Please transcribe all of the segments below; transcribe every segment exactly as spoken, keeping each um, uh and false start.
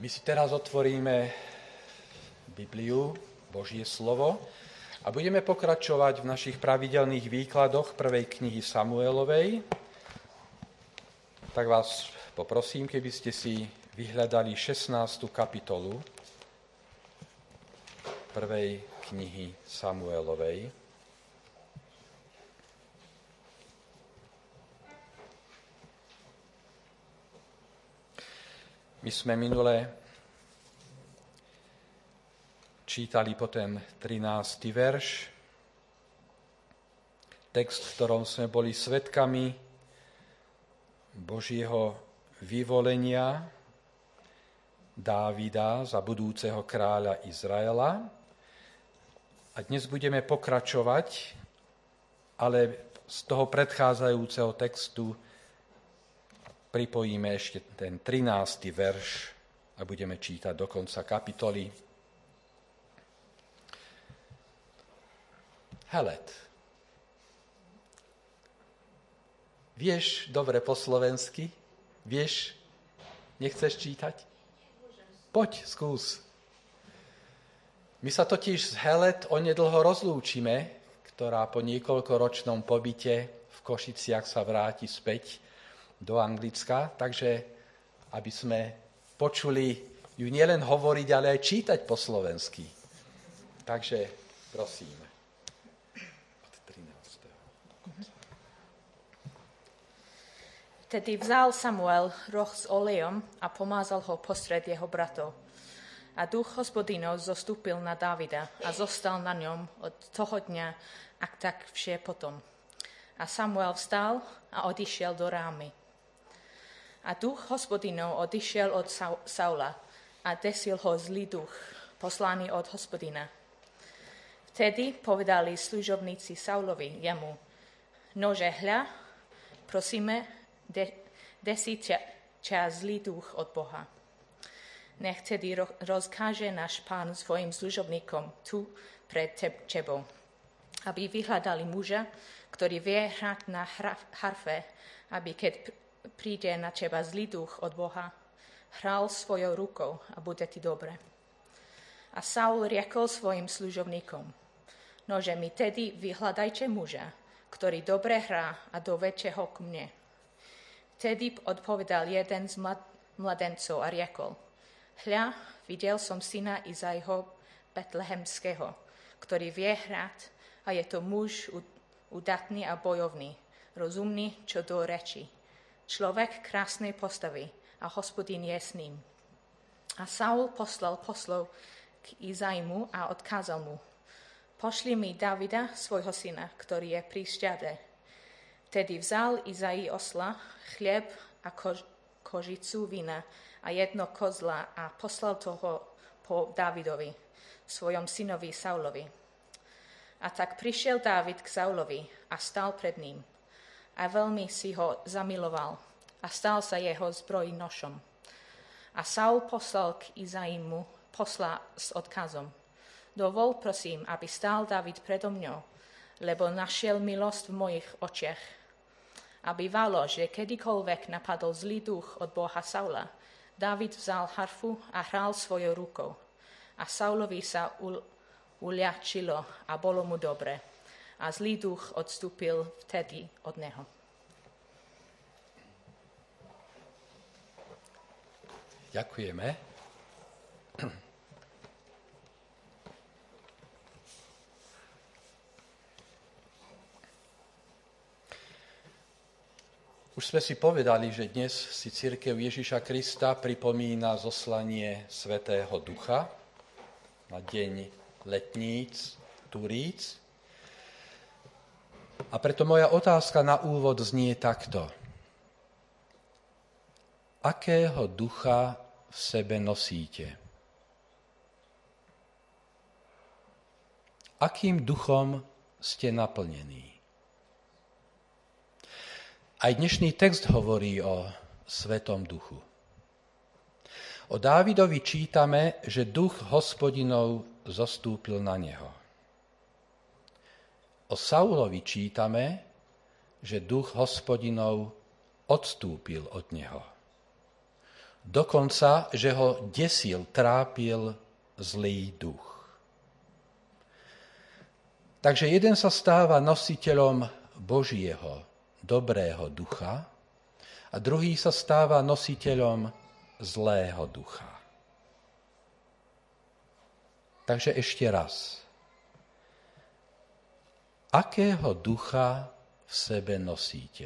My si teraz otvoríme Bibliu, Božie slovo, a budeme pokračovať v našich pravidelných výkladoch prvej knihy Samuelovej. Tak vás poprosím, keby ste si vyhľadali šestnástu kapitolu prvej knihy Samuelovej. My sme minule čítali potom trinásty verš, text, v ktorom sme boli svedkami Božieho vyvolenia Dávida za budúceho kráľa Izraela. A dnes budeme pokračovať, ale z toho predchádzajúceho textu pripojíme ešte ten trinásty verš a budeme čítať do konca kapitoly. Helet. Vieš dobre po slovensky? Vieš? Nechceš čítať? Poď, skús. My sa totiž z Helet onedlho rozlúčime, ktorá po niekoľkoročnom pobyte v Košiciach sa vráti späť do Anglicka, takže aby sme počuli ju nielen hovoriť, ale aj čítať po slovensky. Takže prosím. Od trinásteho Vtedy vzal Samuel roh s olejom a pomázal ho postred jeho bratov. A duch Hospodinov zostúpil na Dávida a zostal na ňom od toho dňa a tak vše potom. A Samuel vstal a odišiel do Rámy. A duch Hospodinov odišiel od Saula a desil ho zlý duch, poslaný od Hospodina. Vtedy povedali služobníci Saulovi jemu: Nože hľa, prosíme, de, desí ťa, ťa zlý duch od Boha. Nech tedy rozkáže náš pán svojim služobníkom tu pred tebou, aby vyhľadali muža, ktorý vie hrať na harfe, aby keď príde na teba zlý duch od Boha, hral svojou rukou a bude ti dobre. A Saul riekol svojim služobníkom: Nože mi tedy vyhľadajte muža, ktorý dobre hrá a dovedte ho k mne. Vtedy odpovedal jeden z mladencov a riekol: Hľa, videl som syna Izaiho betlehemského, ktorý vie hrať, a je to muž udatný a bojovný, rozumný čo do reči. Človek krásnej postavy a Hospodin je s ním. A Saul poslal poslov k Izaimu a odkázal mu: Pošli mi Davida, svojho syna, ktorý je pri šťade. Vtedy vzal Izai osla, chlieb a kož, kožicu vína a jedno kozla a poslal toho po Dávidovi, svojom synovi Saulovi. A tak prišiel Dávid k Saulovi a stal pred ním. A veľmi si ho zamiloval a stal sa jeho zbrojnošom. A Saul poslal k Izaimu posla s odkazom: Dovol, prosím, aby stál Dávid predo mňou, lebo našiel milosť v mojich očiach. A bývalo, že kedykoľvek napadol zlý duch od Boha Saula, Dávid vzal harfu a hral svojou rukou. A Saulovi sa ul- uľačilo a bolo mu dobre. A zlý duch odstúpil vtedy od neho. Ďakujeme. Už sme si povedali, že dnes si cirkev Ježiša Krista pripomína zoslanie Svätého Ducha na deň letníc, turíc. A preto moja otázka na úvod znie takto. Akého ducha v sebe nosíte? Akým duchom ste naplnení? Aj dnešný text hovorí o Svätom Duchu. O Dávidovi čítame, že duch Hospodinov zostúpil na neho. O Saulovi čítame, že duch Hospodinov odstúpil od neho. Dokonca, že ho desil, trápil zlý duch. Takže jeden sa stáva nositeľom Božieho dobrého ducha a druhý sa stáva nositeľom zlého ducha. Takže ešte raz. Akého ducha v sebe nosíte?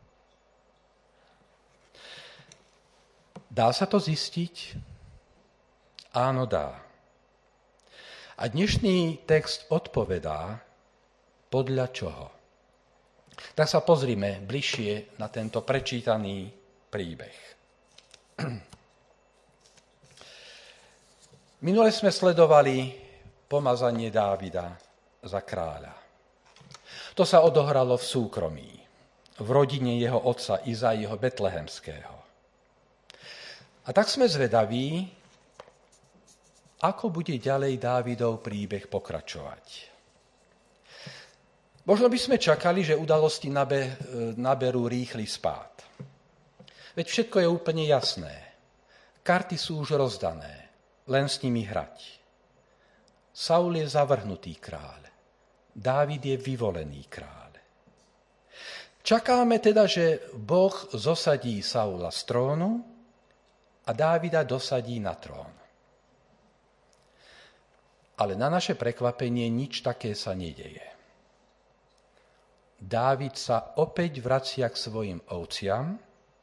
Dá sa to zistiť? Áno, dá. A dnešný text odpovedá, podľa čoho. Tak sa pozrime bližšie na tento prečítaný príbeh. Minule sme sledovali pomazanie Dávida za kráľa. To sa odohralo v súkromí, v rodine jeho otca Izaiho Betlehemského. A tak sme zvedaví, ako bude ďalej Dávidov príbeh pokračovať. Možno by sme čakali, že udalosti nabe, naberú rýchly spád. Veď všetko je úplne jasné. Karty sú už rozdané, len s nimi hrať. Saul je zavrhnutý kráľ. Dávid je vyvolený kráľ. Čakáme teda, že Boh zosadí Saula z trónu a Dávida dosadí na trón. Ale na naše prekvapenie nič také sa nedeje. Dávid sa opäť vracia k svojim ovciam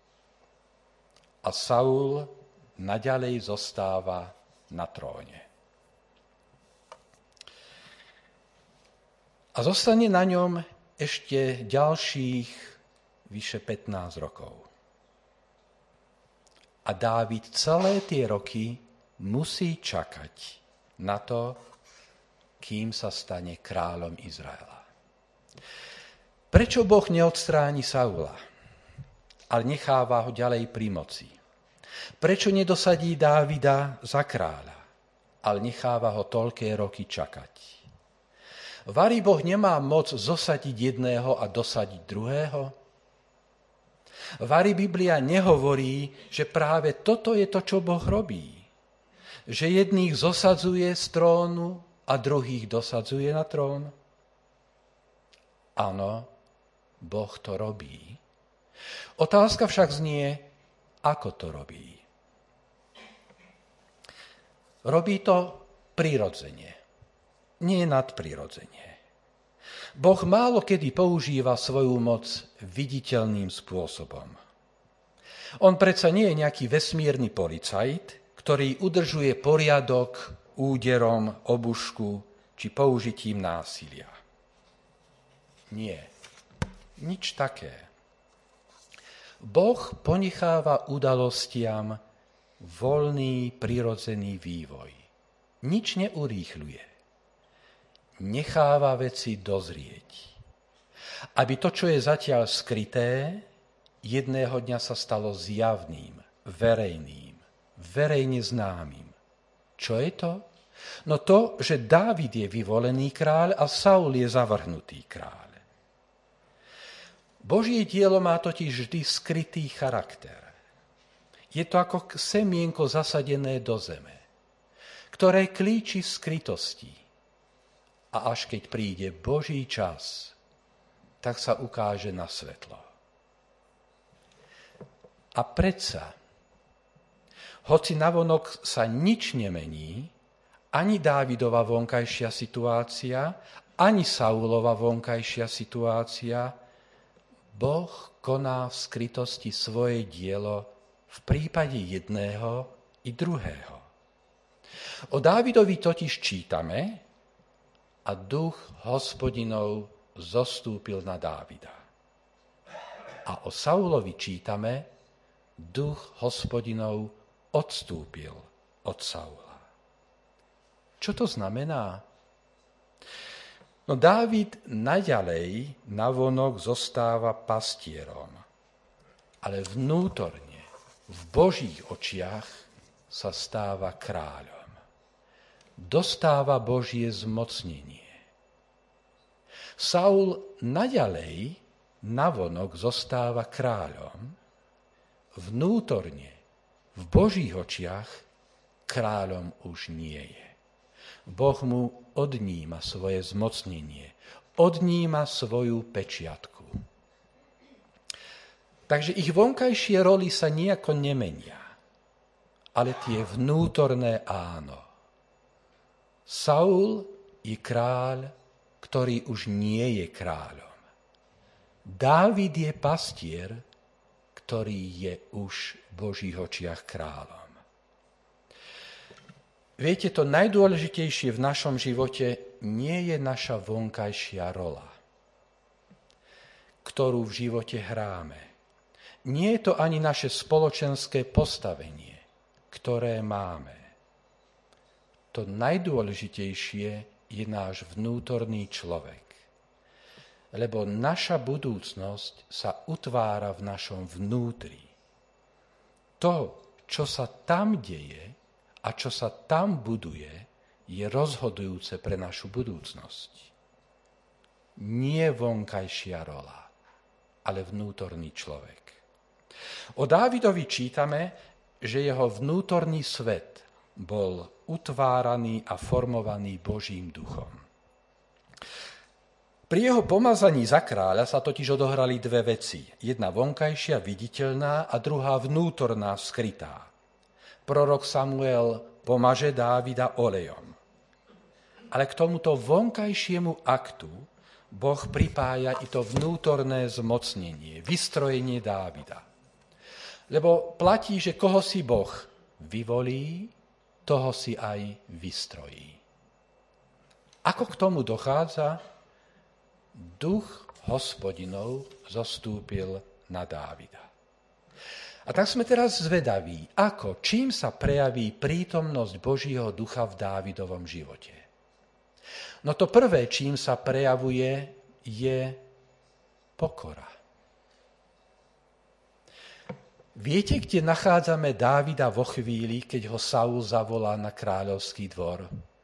a Saul naďalej zostáva na tróne. A zostane na ňom ešte ďalších vyše pätnásť rokov. A Dávid celé tie roky musí čakať na to, kým sa stane kráľom Izraela. Prečo Boh neodstráni Saula, ale necháva ho ďalej pri moci? Prečo nedosadí Dávida za kráľa, ale necháva ho toľké roky čakať? Vari Boh nemá moc zosadiť jedného a dosadiť druhého? Vari Biblia nehovorí, že práve toto je to, čo Boh robí. Že jedných zosadzuje z trónu a druhých dosadzuje na trón? Áno, Boh to robí. Otázka však znie, ako to robí. Robí to prirodzene, nie nadprirodzene. Boh málo kedy používa svoju moc viditeľným spôsobom. On predsa nie je nejaký vesmírny policajt, ktorý udržuje poriadok úderom, obušku či použitím násilia. Nie, nič také. Boh ponecháva udalostiam voľný, prirodzený vývoj. Nič neurýchľuje. Necháva veci dozrieť. Aby to, čo je zatiaľ skryté, jedného dňa sa stalo zjavným, verejným, verejne známym. Čo je to? No to, že Dávid je vyvolený kráľ a Saul je zavrhnutý kráľ. Božie dielo má totiž vždy skrytý charakter. Je to ako semienko zasadené do zeme, ktoré klíči skrytosti. A až keď príde Boží čas, tak sa ukáže na svetlo. A predsa, hoci navonok sa nič nemení, ani Dávidova vonkajšia situácia, ani Saulova vonkajšia situácia, Boh koná v skrytosti svoje dielo v prípade jedného i druhého. O Dávidovi totiž čítame, a duch Hospodinov zostúpil na Dávida. A o Saulovi čítame, duch Hospodinov odstúpil od Saula. Čo to znamená? No Dávid naďalej navonok zostáva pastierom, ale vnútorne, v Božích očiach sa stáva kráľom. Dostáva Božie zmocnenie. Saul naďalej navonok zostáva kráľom, vnútorne, v Božích očiach kráľom už nie je. Boh mu odníma svoje zmocnenie, odníma svoju pečiatku. Takže ich vonkajšie roly sa nejako nemenia, ale tie vnútorné áno. Saul je kráľ, ktorý už nie je kráľom. Dávid je pastier, ktorý je už v Božích očiach kráľom. Viete, to najdôležitejšie v našom živote nie je naša vonkajšia rola, ktorú v živote hráme. Nie je to ani naše spoločenské postavenie, ktoré máme. To najdôležitejšie je náš vnútorný človek. Lebo naša budúcnosť sa utvára v našom vnútri. To, čo sa tam deje, a čo sa tam buduje, je rozhodujúce pre našu budúcnosť. Nie vonkajšia rola, ale vnútorný človek. O Dávidovi čítame, že jeho vnútorný svet bol utváraný a formovaný Božím duchom. Pri jeho pomazaní za kráľa sa totiž odohrali dve veci. Jedna vonkajšia, viditeľná, a druhá vnútorná, skrytá. Prorok Samuel pomaže Dávida olejom. Ale k tomuto vonkajšiemu aktu Boh pripája i to vnútorné zmocnenie, vystrojenie Dávida. Lebo platí, že koho si Boh vyvolí, toho si aj vystrojí. Ako k tomu dochádza? Duch Hospodinov zostúpil na Dávida. A tak sme teraz zvedaví, ako, čím sa prejaví prítomnosť Božieho ducha v Dávidovom živote. No to prvé, čím sa prejavuje, je pokora. Viete, kde nachádzame Dávida vo chvíli, keď ho Saul zavolá na kráľovský dvor?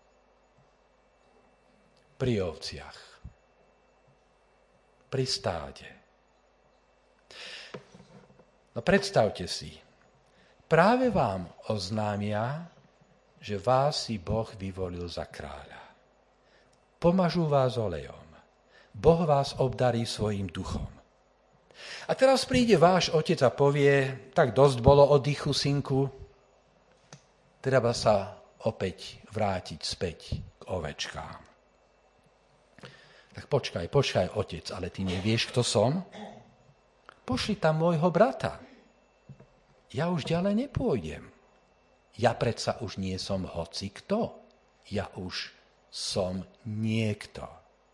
Pri ovciach. Pri stáde. No predstavte si, práve vám oznámia, že vás si Boh vyvolil za kráľa. Pomažú vás olejom. Boh vás obdarí svojim duchom. A teraz príde váš otec a povie, tak dosť bolo oddychu, synku, treba sa opäť vrátiť späť k ovečkám. Tak počkaj, počkaj, otec, ale ty nevieš, kto som? Pošli tam môjho brata. Ja už ďalej nepôjdem. Ja predsa už nie som hoci kto. Ja už som niekto.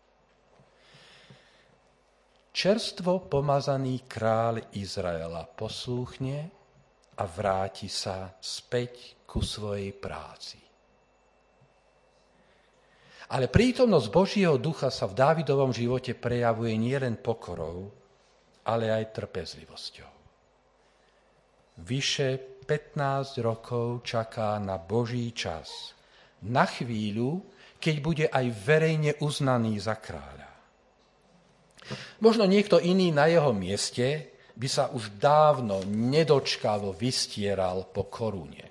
Čerstvo pomazaný kráľ Izraela poslúchne a vráti sa späť ku svojej práci. Ale prítomnosť Božieho ducha sa v Dávidovom živote prejavuje nielen pokorou, ale aj trpezlivosťou. Vyše pätnásť rokov čaká na Boží čas, na chvíľu, keď bude aj verejne uznaný za kráľa. Možno niekto iný na jeho mieste by sa už dávno nedočkavo vystieral po korune.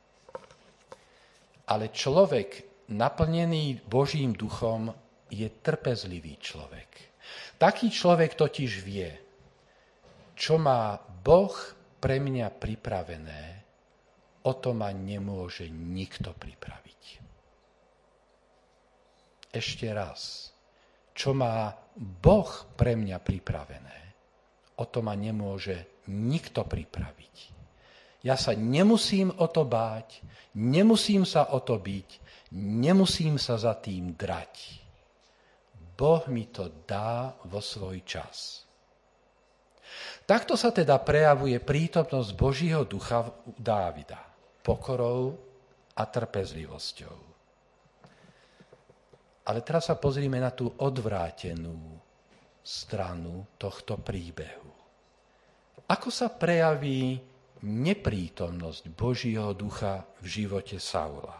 Ale človek naplnený Božím duchom je trpezlivý človek. Taký človek totiž vie, čo má Boh pre mňa pripravené, o to ma nemôže nikto pripraviť. Ešte raz, čo má Boh pre mňa pripravené, o to ma nemôže nikto pripraviť. Ja sa nemusím o to báť, nemusím sa o to byť, nemusím sa za tým drať. Boh mi to dá vo svoj čas. Takto sa teda prejavuje prítomnosť Božieho ducha u Dávida, pokorou a trpezlivosťou. Ale teraz sa pozrime na tú odvrátenú stranu tohto príbehu. Ako sa prejaví neprítomnosť Božieho ducha v živote Saula?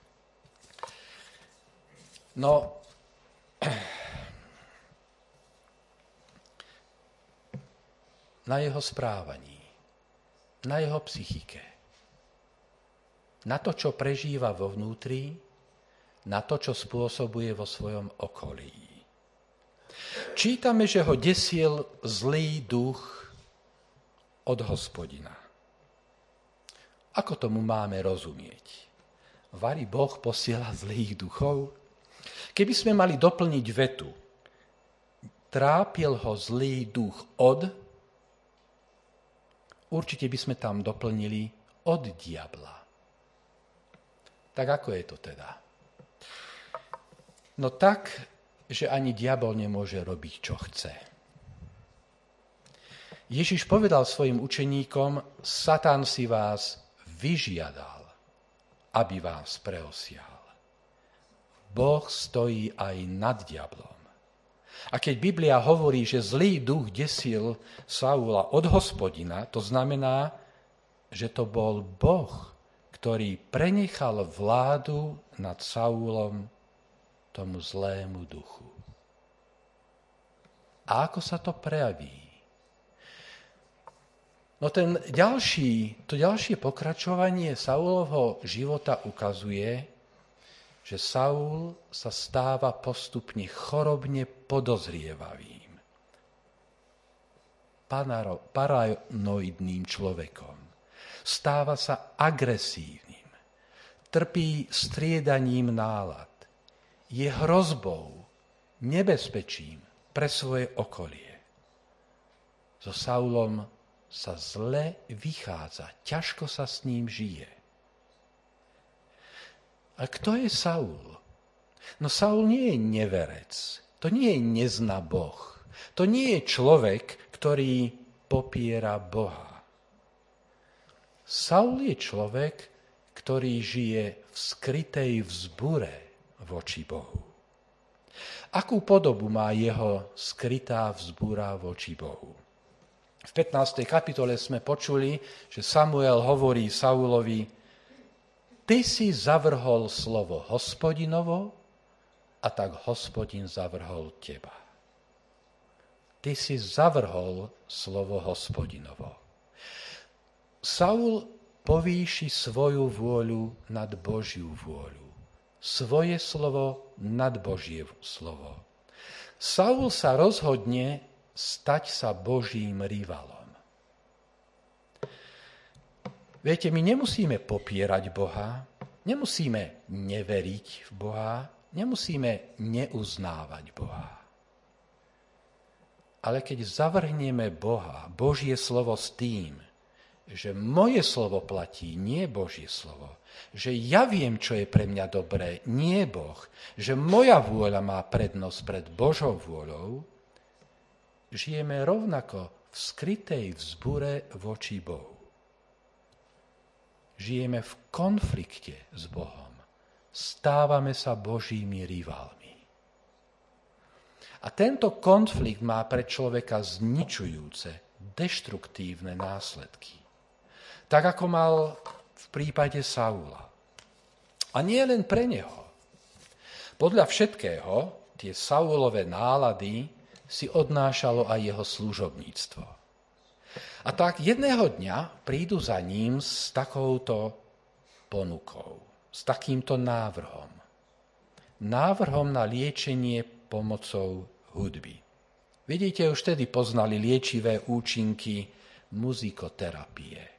No, na jeho správaní, na jeho psychike, na to, čo prežíva vo vnútri, na to, čo spôsobuje vo svojom okolí. Čítame, že ho desil zlý duch od Hospodina. Ako tomu máme rozumieť? Vari Boh posiela zlých duchov? Keby sme mali doplniť vetu, trápil ho zlý duch od, určite by sme tam doplnili od diabla. Tak ako je to teda? No tak, že ani diabol nemôže robiť, čo chce. Ježiš povedal svojim učeníkom, Satan si vás vyžiadal, aby vás preosial. Boh stojí aj nad diablom. A keď Biblia hovorí, že zlý duch desil Saula od Hospodina, to znamená, že to bol Boh, ktorý prenechal vládu nad Saulom tomu zlému duchu. A ako sa to prejaví? No ten ďalší, to ďalšie pokračovanie Saulovho života ukazuje, že Saul sa stáva postupne chorobne podozrievavým, paranoidným človekom. Stáva sa agresívnym, trpí striedaním nálad, je hrozbou, nebezpečím pre svoje okolie. So Saulom sa zle vychádza, ťažko sa s ním žije. A kto je Saul? No Saul nie je neverec, to nie je nezná Boh, to nie je človek, ktorý popiera Boha. Saul je človek, ktorý žije v skrytej vzbure voči Bohu. Akú podobu má jeho skrytá vzbúra voči Bohu? V pätnástej kapitole sme počuli, že Samuel hovorí Saulovi, ty si zavrhol slovo Hospodinovo a tak Hospodin zavrhol teba. Ty si zavrhol slovo Hospodinovo. Saul povýši svoju vôľu nad Božiu vôľu. Svoje slovo nad Božie slovo. Saul sa rozhodne stať sa Božím rivalom. Viete, my nemusíme popierať Boha, nemusíme neveriť v Boha, nemusíme neuznávať Boha. Ale keď zavrhneme Boha, Božie slovo s tým, že moje slovo platí, nie Božie slovo, že ja viem, čo je pre mňa dobré, nie Boh, že moja vôľa má prednosť pred Božou vôľou, žijeme rovnako v skrytej vzbure voči Bohu. Žijeme v konflikte s Bohom. Stávame sa Božími rivalmi. A tento konflikt má pre človeka zničujúce, deštruktívne následky. Tak ako mal v prípade Saula. A nie len pre neho. Podľa všetkého tie Saulove nálady si odnášalo aj jeho služobníctvo. A tak jedného dňa prídu za ním s takouto ponukou, s takýmto návrhom. Návrhom na liečenie pomocou hudby. Vidíte, už vtedy poznali liečivé účinky muzikoterapie.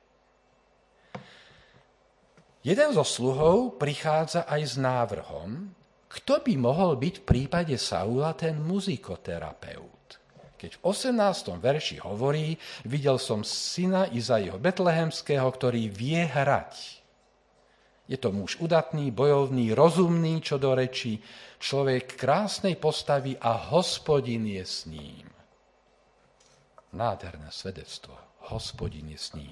Jeden zo sluhov prichádza aj s návrhom, kto by mohol byť v prípade Saula ten muzikoterapeut. Keď v osemnástom verši hovorí, videl som syna Izaiho betlehemského, ktorý vie hrať. Je to muž udatný, bojovný, rozumný, čo do reči, človek krásnej postavy a Hospodin je s ním. Nádherné svedectvo. Hospodin je s ním.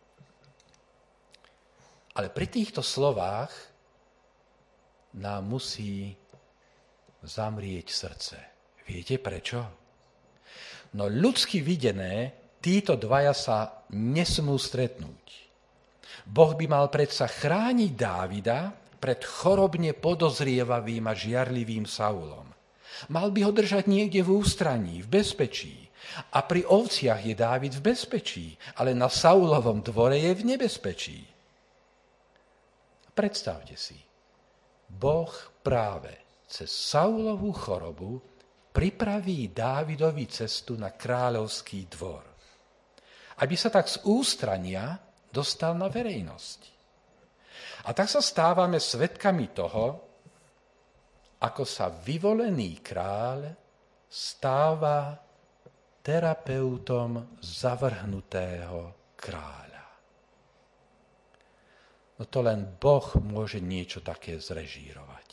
Ale pri týchto slovách nám musí zamrieť srdce. Viete prečo? No ľudsky videné, títo dvaja sa nesmú stretnúť. Boh by mal predsa chrániť Dávida pred chorobne podozrievavým a žiarlivým Saulom. Mal by ho držať niekde v ústraní, v bezpečí. A pri ovciach je Dávid v bezpečí, ale na Saulovom dvore je v nebezpečí. Predstavte si, Boh práve cez Saulovú chorobu pripraví Dávidovi cestu na kráľovský dvor, aby sa tak z ústrania dostal na verejnosť. A tak sa stávame svedkami toho, ako sa vyvolený kráľ stáva terapeutom zavrhnutého kráľa. No to len Boh môže niečo také zrežírovať.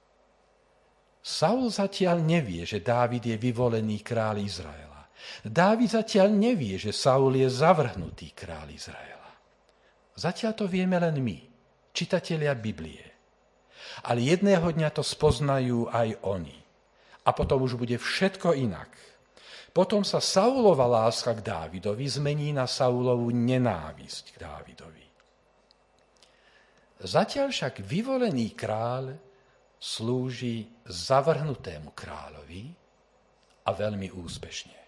Saul zatiaľ nevie, že Dávid je vyvolený kráľ Izraela. Dávid zatiaľ nevie, že Saul je zavrhnutý kráľ Izraela. Zatiaľ to vieme len my, čitatelia Biblie. Ale jedného dňa to spoznajú aj oni. A potom už bude všetko inak. Potom sa Saulova láska k Dávidovi zmení na Saulovu nenávisť k Dávidovi. Zatiaľ však vyvolený kráľ slúži zavrhnutému kráľovi a veľmi úspešne.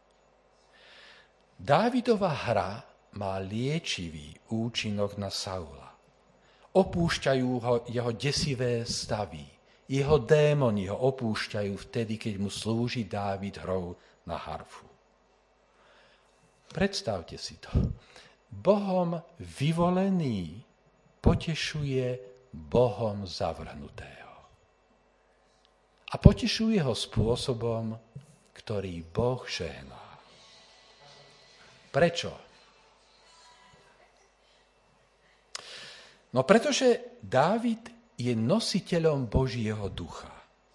Dávidova hra má liečivý účinok na Saula. Opúšťajú ho jeho desivé stavy. Jeho démoni ho opúšťajú vtedy, keď mu slúži Dávid hrou na harfu. Predstavte si to. Bohom vyvolený potešuje Bohom zavrhnutého. A potešuje ho spôsobom, ktorý Boh žehná. Prečo? No pretože Dávid je nositeľom Božieho ducha.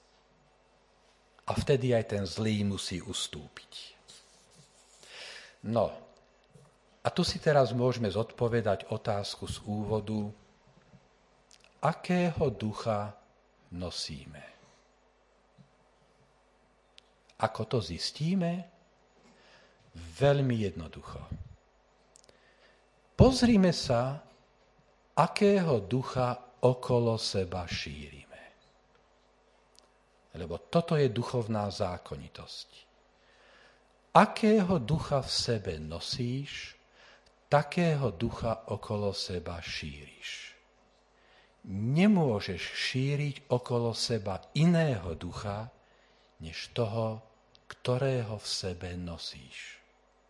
A vtedy aj ten zlý musí ustúpiť. No, a tu si teraz môžeme zodpovedať otázku z úvodu, akého ducha nosíme. Ako to zistíme? Veľmi jednoducho. Pozrime sa, akého ducha okolo seba šírime. Lebo toto je duchovná zákonitosť. Akého ducha v sebe nosíš, takého ducha okolo seba šíriš. Nemôžeš šíriť okolo seba iného ducha, než toho, ktorého v sebe nosíš.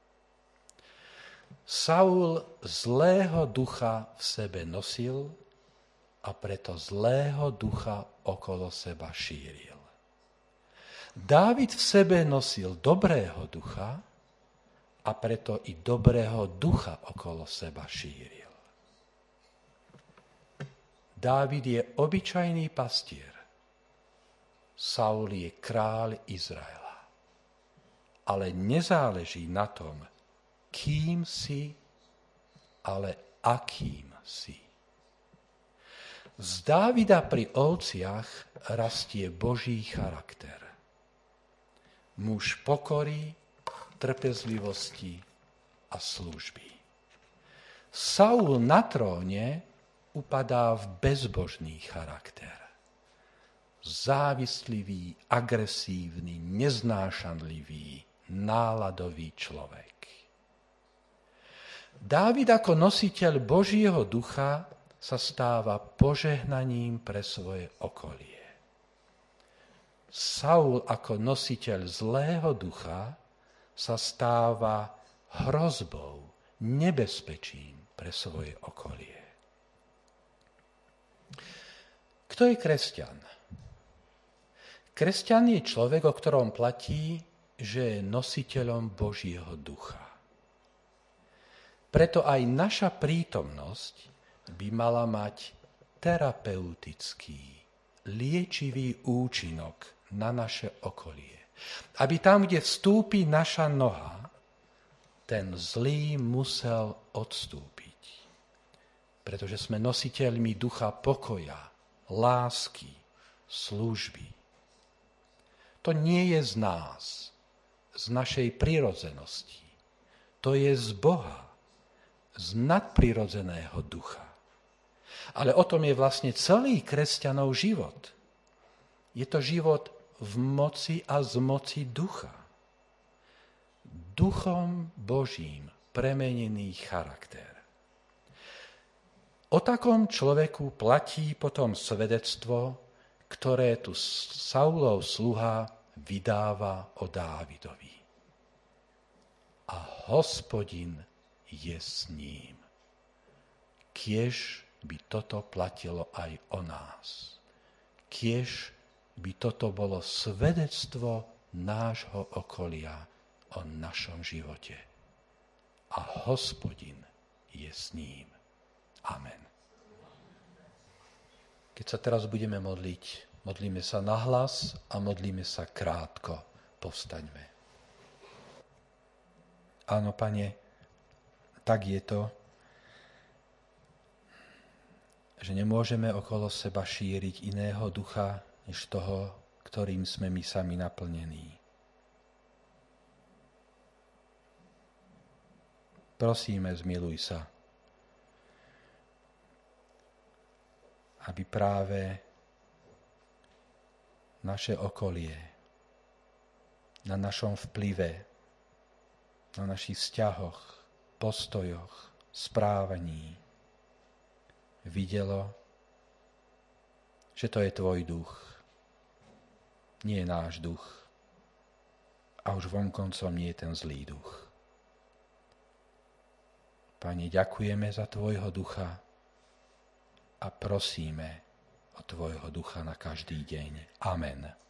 Saul zlého ducha v sebe nosil a preto zlého ducha okolo seba šíril. Dávid v sebe nosil dobrého ducha a preto i dobrého ducha okolo seba šíril. Dávid je obyčajný pastier. Saul je kráľ Izraela. Ale nezáleží na tom, kým si, ale akým si. Z Dávida pri ovciach rastie Boží charakter. Muž pokory, trpezlivosti a služby. Saul na tróne upadá v bezbožný charakter. Závislivý, agresívny, neznášanlivý, náladový človek. Dávid ako nositeľ Božieho ducha sa stáva požehnaním pre svoje okolie. Saul ako nositeľ zlého ducha sa stáva hrozbou, nebezpečím pre svoje okolie. Kto je kresťan? Kresťan je človek, o ktorom platí, že je nositeľom Božieho ducha. Preto aj naša prítomnosť by mala mať terapeutický, liečivý účinok na naše okolie. Aby tam, kde vstúpi naša noha, ten zlý musel odstúpiť. Pretože sme nositeľmi ducha pokoja, lásky, služby. To nie je z nás, z našej prirodzenosti. To je z Boha, z nadprirodzeného ducha. Ale o tom je vlastne celý kresťanov život. Je to život v moci a z moci ducha. Duchom Božím premenený charakter. O takom človeku platí potom svedectvo, ktoré tu Saulov sluha vydáva o Dávidovi. A Hospodin je s ním. Kiež by toto platilo aj o nás. Kiež by toto bolo svedectvo nášho okolia o našom živote. A Hospodin je s ním. Amen. Keď sa teraz budeme modliť, modlíme sa nahlas a modlíme sa krátko. Povstaňme. Áno, Pane, tak je to, že nemôžeme okolo seba šíriť iného ducha, než toho, ktorým sme my sami naplnení. Prosíme, zmiluj sa, aby práve naše okolie, na našom vplyve, na našich vzťahoch, postojoch, správaní videlo, že to je tvoj duch, nie je náš duch a už vonkoncom nie je ten zlý duch. Pane, ďakujeme za tvojho ducha a prosíme o tvojho ducha na každý deň. Amen.